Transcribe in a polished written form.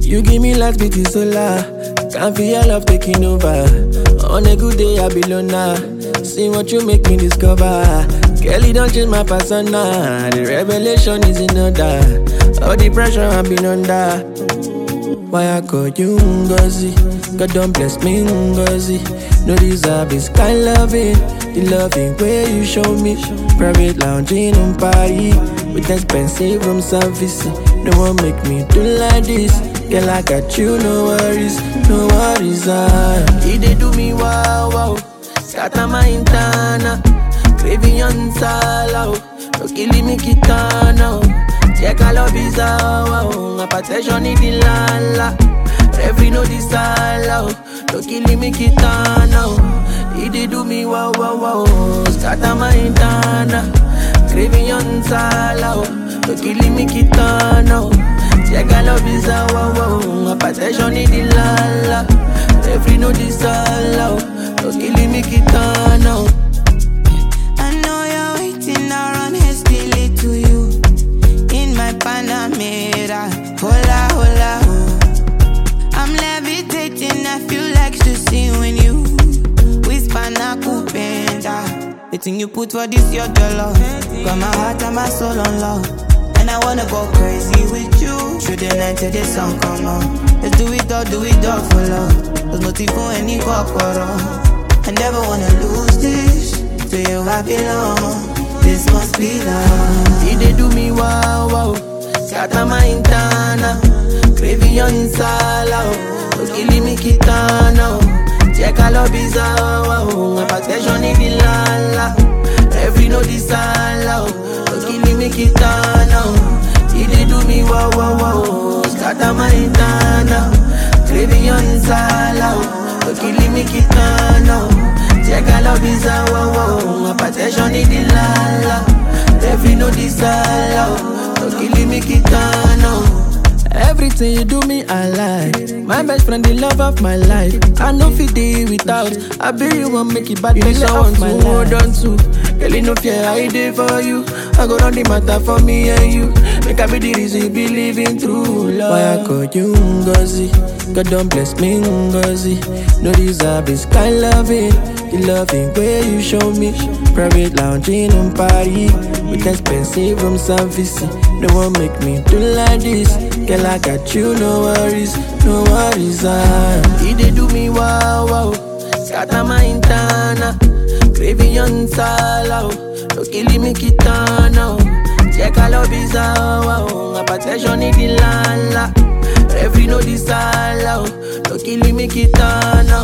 You give me light, beauty solar. Can't feel your love taking over. On a good day, I be loner. See what you make me discover. Kelly don't change my persona. The revelation is in order. All the pressure I've been under. Why I call you Ngozi? God don't bless me Ngozi. No deserve this kind loving. The loving way you show me. Private lounging on Paris with expensive room service. No one make me do like this. Girl, I got you, no worries, no worries. They do me wow wow. Scatter my intana. Craving on sala. No killing me kitana. Check a love is wow. My protection is the lala. Every no disala. No killing me kitana. They do me wow wow wow. Scatter my intana. Craving on sala. No killing me kitana. Check a love is wow wow. My protection is the lala. Every no disala. No killing me kitana. I know you're waiting around hastily to you. In my Panamera, hola, hola, oh. I'm levitating, I feel like to see when you whisper na kupenda. The thing you put for this, your dollar. Got my heart and my soul on love. And I wanna go crazy with you. Through the night till the sun come on. Let's do it all for love. There's no tea for any kokoro. I never wanna lose this. To you I belong. This must be love. They do me wow wow. Scatter my intana. Craving on sala. No killing me kitana. Check a love is wow. My protection is the lala. Every no disala. No killing me kitana. They do me wow wow wow. Scatter my intana. Craving on sala. No killing me kitana. Check a love is wow wow. My protection is the lala. Every no disala. No killing me kitana. Everything you do me, I like. My best friend, the love of my life. I know fit day without. I be you won't make it bad. You make I want to hold on to. Girl, you no fear, I dey for you. I go run the matter for me and you. Make I be the reason you be living through love. Why I call you Ngozi? God don't bless me Ngozi. No deserve this kind loving. The loving way you show me. Private lounging on Paris with expensive room service. No one make me do like this. Girl, I got you, no worries, no worries. They do me wow wow. Scatter my intana. Craving on sala. No killing me kitana. Check a love is wow. My protection is the lala. Every no disala. No killing me kitana.